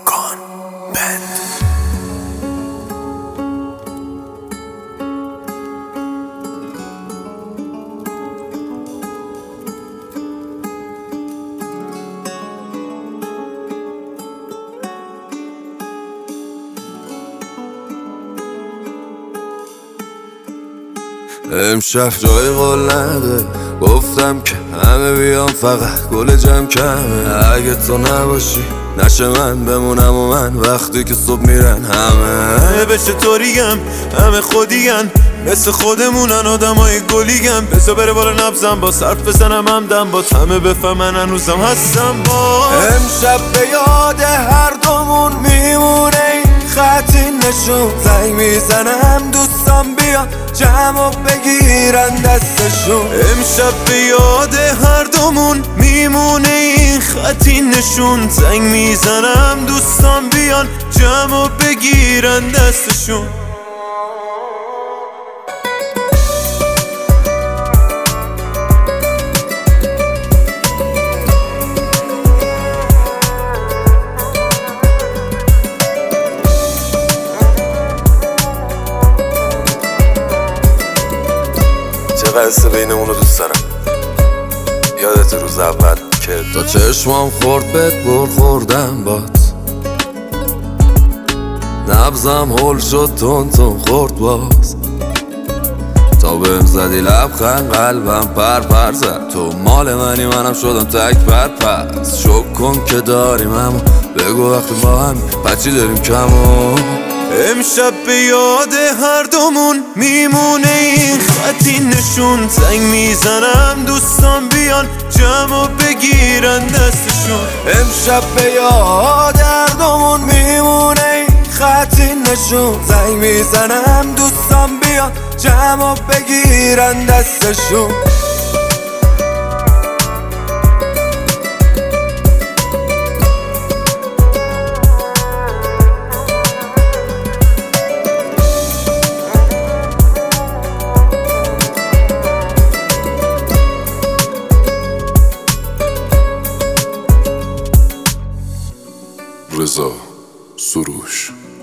ماکان بند. امشب جای قول نده، گفتم که همه بیام فقط گل جمع کمه. اگه تو نباشی نشه من بمونم و من وقتی که صبح میرن همه بشه طوریم همه خودیگن مثل خودمونن آدمای گلیگن. بذار بره بالا نبزم با صرف بزنم همدم با همه بفهمن هنوزم هستم با. امشب به یاد هر دومون میمونه این خطی نشون. زنگ میزنم دوستان بیان جمع و بگیرن دستشون. امشب به یاد هر دومون میمونه این خطی نشون. زنگ میزنم دوستان بیان جمع و بگیرن دستشون. چه قصه بینمونو دوست دارم. یادت روز اول که تا چشمام خورد بهت خوردم بات. نبزم هول شد تون خورد باز. تا بهم زدی لبخند قلبم پر زد. تو مال منی منم شدم تک پس شک کن که داریم اما بگو وقتی با هم بچی داریم کمو. امشب به یاد هر دومون میمونه این خطی نشون. زنگ میزنم دوستان بیان جمع و بگیرن دستشون. امشب به یاد هر دومون میمونه این خطی نشون. زنگ میزنم دوستان بیان جمع و بگیرن دستشون. رضا سروش.